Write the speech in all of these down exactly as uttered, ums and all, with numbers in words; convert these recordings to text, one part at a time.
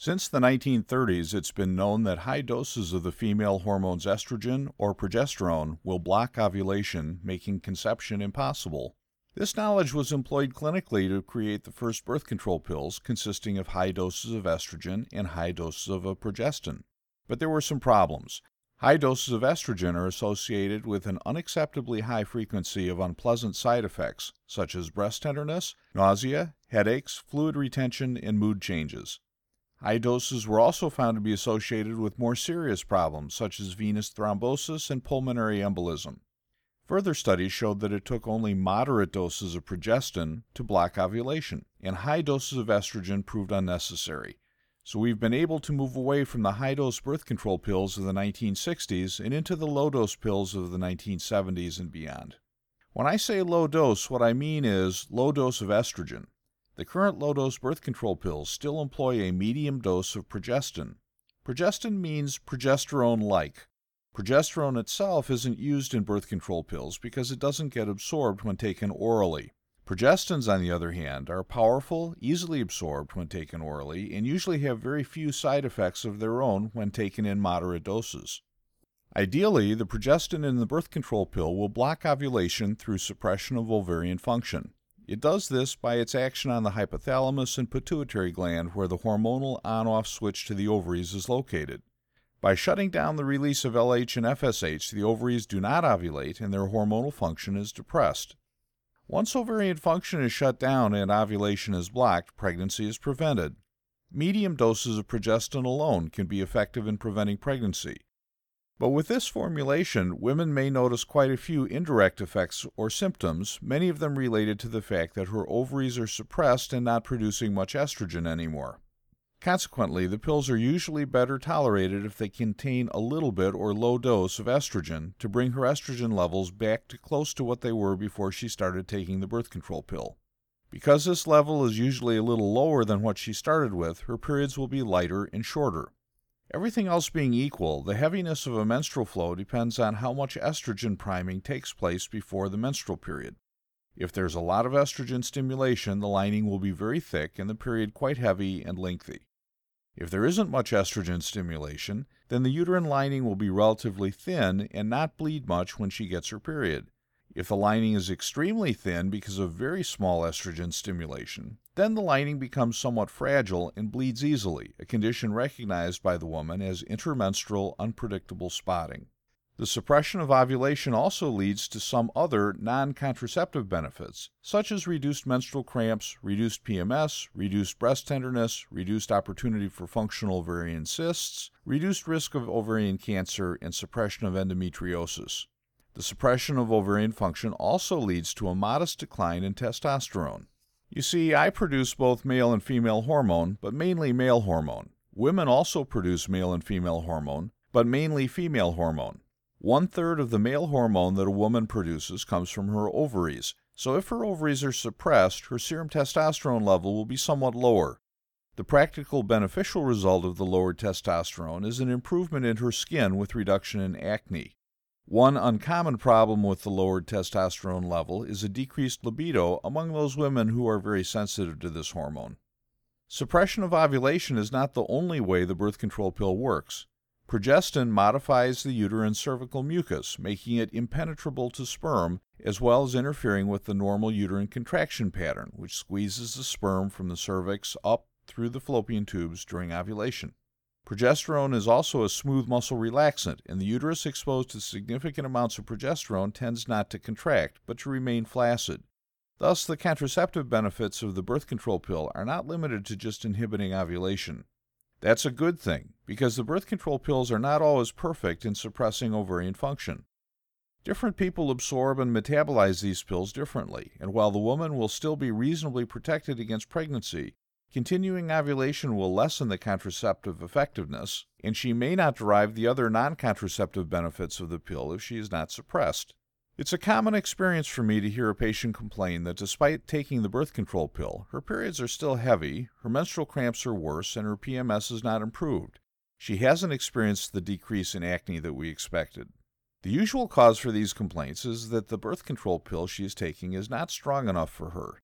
Since the nineteen thirties, it's been known that high doses of the female hormones estrogen or progesterone will block ovulation, making conception impossible. This knowledge was employed clinically to create the first birth control pills consisting of high doses of estrogen and high doses of a progestin. But there were some problems. High doses of estrogen are associated with an unacceptably high frequency of unpleasant side effects, such as breast tenderness, nausea, headaches, fluid retention, and mood changes. High doses were also found to be associated with more serious problems, such as venous thrombosis and pulmonary embolism. Further studies showed that it took only moderate doses of progestin to block ovulation, and high doses of estrogen proved unnecessary. So we've been able to move away from the high-dose birth control pills of the nineteen sixties and into the low-dose pills of the nineteen seventies and beyond. When I say low dose, what I mean is low dose of estrogen. The current low-dose birth control pills still employ a medium dose of progestin. Progestin means progesterone-like. Progesterone itself isn't used in birth control pills because it doesn't get absorbed when taken orally. Progestins, on the other hand, are powerful, easily absorbed when taken orally, and usually have very few side effects of their own when taken in moderate doses. Ideally, the progestin in the birth control pill will block ovulation through suppression of ovarian function. It does this by its action on the hypothalamus and pituitary gland where the hormonal on-off switch to the ovaries is located. By shutting down the release of L H and F S H, the ovaries do not ovulate and their hormonal function is depressed. Once ovarian function is shut down and ovulation is blocked, pregnancy is prevented. Medium doses of progestin alone can be effective in preventing pregnancy. But with this formulation, women may notice quite a few indirect effects or symptoms, many of them related to the fact that her ovaries are suppressed and not producing much estrogen anymore. Consequently, the pills are usually better tolerated if they contain a little bit or low dose of estrogen to bring her estrogen levels back to close to what they were before she started taking the birth control pill. Because this level is usually a little lower than what she started with, her periods will be lighter and shorter. Everything else being equal, the heaviness of a menstrual flow depends on how much estrogen priming takes place before the menstrual period. If there's a lot of estrogen stimulation, the lining will be very thick and the period quite heavy and lengthy. If there isn't much estrogen stimulation, then the uterine lining will be relatively thin and not bleed much when she gets her period. If the lining is extremely thin because of very small estrogen stimulation, then the lining becomes somewhat fragile and bleeds easily, a condition recognized by the woman as intermenstrual unpredictable spotting. The suppression of ovulation also leads to some other non-contraceptive benefits, such as reduced menstrual cramps, reduced P M S, reduced breast tenderness, reduced opportunity for functional ovarian cysts, reduced risk of ovarian cancer, and suppression of endometriosis. The suppression of ovarian function also leads to a modest decline in testosterone. You see, I produce both male and female hormone, but mainly male hormone. Women also produce male and female hormone, but mainly female hormone. One-third of the male hormone that a woman produces comes from her ovaries, so if her ovaries are suppressed, her serum testosterone level will be somewhat lower. The practical beneficial result of the lowered testosterone is an improvement in her skin with reduction in acne. One uncommon problem with the lowered testosterone level is a decreased libido among those women who are very sensitive to this hormone. Suppression of ovulation is not the only way the birth control pill works. Progestin modifies the uterine cervical mucus, making it impenetrable to sperm, as well as interfering with the normal uterine contraction pattern, which squeezes the sperm from the cervix up through the fallopian tubes during ovulation. Progesterone is also a smooth muscle relaxant, and the uterus exposed to significant amounts of progesterone tends not to contract, but to remain flaccid. Thus, the contraceptive benefits of the birth control pill are not limited to just inhibiting ovulation. That's a good thing, because the birth control pills are not always perfect in suppressing ovarian function. Different people absorb and metabolize these pills differently, and while the woman will still be reasonably protected against pregnancy, continuing ovulation will lessen the contraceptive effectiveness, and she may not derive the other non-contraceptive benefits of the pill if she is not suppressed. It's a common experience for me to hear a patient complain that despite taking the birth control pill, her periods are still heavy, her menstrual cramps are worse, and her P M S is not improved. She hasn't experienced the decrease in acne that we expected. The usual cause for these complaints is that the birth control pill she is taking is not strong enough for her.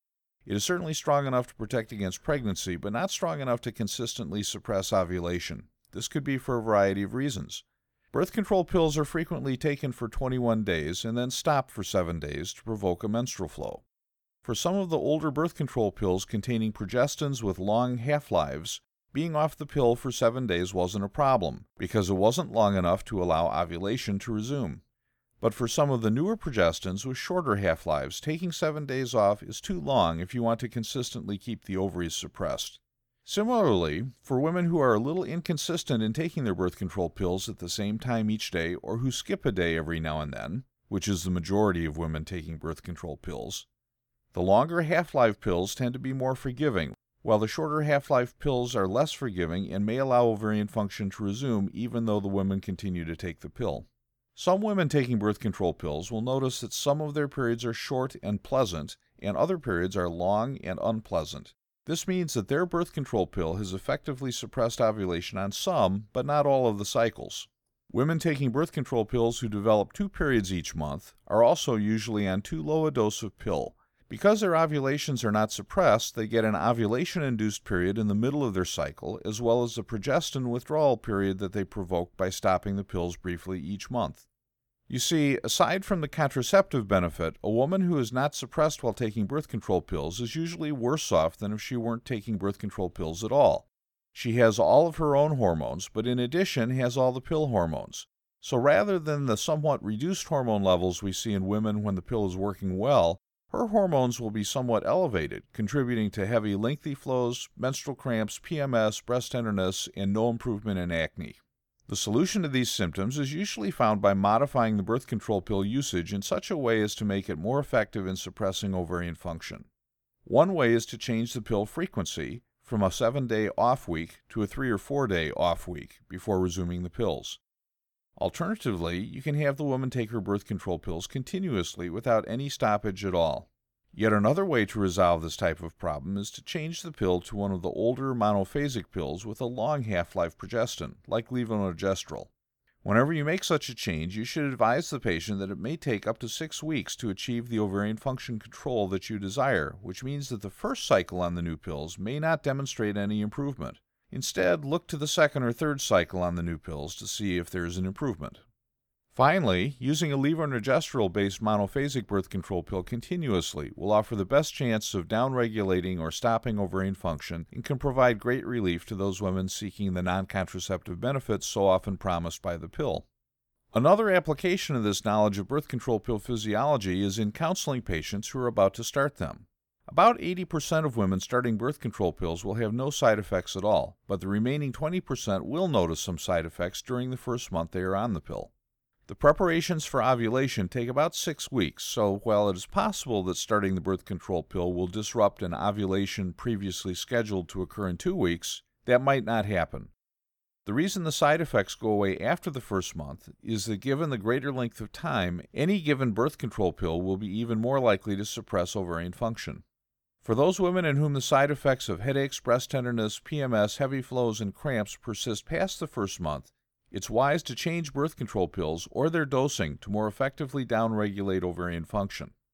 It is certainly strong enough to protect against pregnancy, but not strong enough to consistently suppress ovulation. This could be for a variety of reasons. Birth control pills are frequently taken for twenty-one days and then stopped for seven days to provoke a menstrual flow. For some of the older birth control pills containing progestins with long half-lives, being off the pill for seven days wasn't a problem, because it wasn't long enough to allow ovulation to resume. But for some of the newer progestins with shorter half-lives, taking seven days off is too long if you want to consistently keep the ovaries suppressed. Similarly, for women who are a little inconsistent in taking their birth control pills at the same time each day or who skip a day every now and then, which is the majority of women taking birth control pills, the longer half-life pills tend to be more forgiving, while the shorter half-life pills are less forgiving and may allow ovarian function to resume even though the women continue to take the pill. Some women taking birth control pills will notice that some of their periods are short and pleasant, and other periods are long and unpleasant. This means that their birth control pill has effectively suppressed ovulation on some, but not all of the cycles. Women taking birth control pills who develop two periods each month are also usually on too low a dose of pill. Because their ovulations are not suppressed, they get an ovulation-induced period in the middle of their cycle, as well as a progestin withdrawal period that they provoke by stopping the pills briefly each month. You see, aside from the contraceptive benefit, a woman who is not suppressed while taking birth control pills is usually worse off than if she weren't taking birth control pills at all. She has all of her own hormones, but in addition has all the pill hormones. So rather than the somewhat reduced hormone levels we see in women when the pill is working well, her hormones will be somewhat elevated, contributing to heavy, lengthy flows, menstrual cramps, P M S, breast tenderness, and no improvement in acne. The solution to these symptoms is usually found by modifying the birth control pill usage in such a way as to make it more effective in suppressing ovarian function. One way is to change the pill frequency from a seven-day off week to a three- or four-day off week before resuming the pills. Alternatively, you can have the woman take her birth control pills continuously without any stoppage at all. Yet another way to resolve this type of problem is to change the pill to one of the older monophasic pills with a long half-life progestin, like levonorgestrel. Whenever you make such a change, you should advise the patient that it may take up to six weeks to achieve the ovarian function control that you desire, which means that the first cycle on the new pills may not demonstrate any improvement. Instead, look to the second or third cycle on the new pills to see if there is an improvement. Finally, using a levonorgestrel-based monophasic birth control pill continuously will offer the best chance of downregulating or stopping ovarian function and can provide great relief to those women seeking the non-contraceptive benefits so often promised by the pill. Another application of this knowledge of birth control pill physiology is in counseling patients who are about to start them. About eighty percent of women starting birth control pills will have no side effects at all, but the remaining twenty percent will notice some side effects during the first month they are on the pill. The preparations for ovulation take about six weeks, so while it is possible that starting the birth control pill will disrupt an ovulation previously scheduled to occur in two weeks, that might not happen. The reason the side effects go away after the first month is that given the greater length of time, any given birth control pill will be even more likely to suppress ovarian function. For those women in whom the side effects of headaches, breast tenderness, P M S, heavy flows, and cramps persist past the first month, it's wise to change birth control pills or their dosing to more effectively downregulate ovarian function.